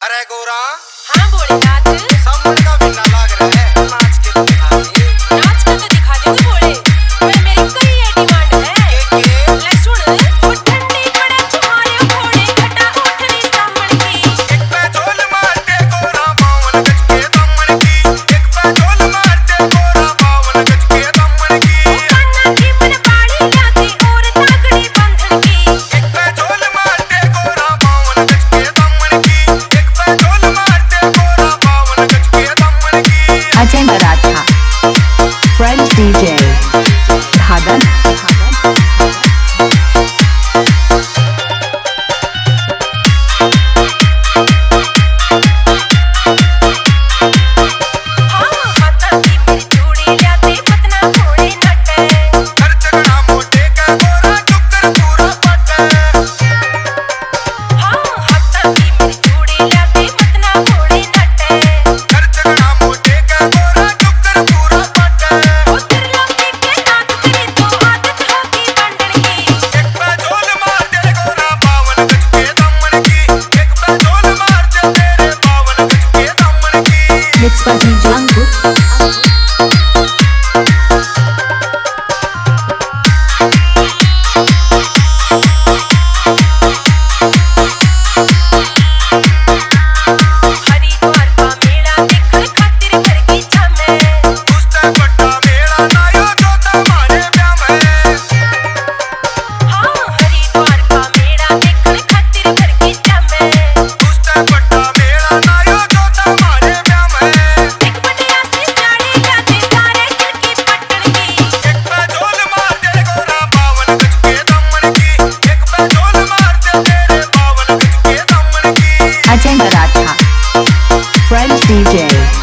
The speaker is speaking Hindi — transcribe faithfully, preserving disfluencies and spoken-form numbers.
अरे गोरा। हाँ भोलेनाथ। सामने का बिल्ला लाग रहा है, नाच के तो दिखा दे। नाच के तो दिखा दे तू भोले। पर मेरी कई ये डिमांड है। के के ले सुन, वो ठंडी पड़े तुम्हारे घोड़े घटा उठनी सामन की। एक पे झोल मारते गोरा बावन गज के दमन की। एक पे झोल मारते गोरा बावन गज के दमन की। कान्हा की मन बाड़ी लाती और तागड़ी बंधन की। एक पे झोल मारते गोरा बावन गज के दमन की। एक पे झोल मारते गोरा बावन गज के दमन की। अजय मराठा, फ्रेंच डीजे, धादन। Mixed by D J Ankur. Ajay Maratha, French D J.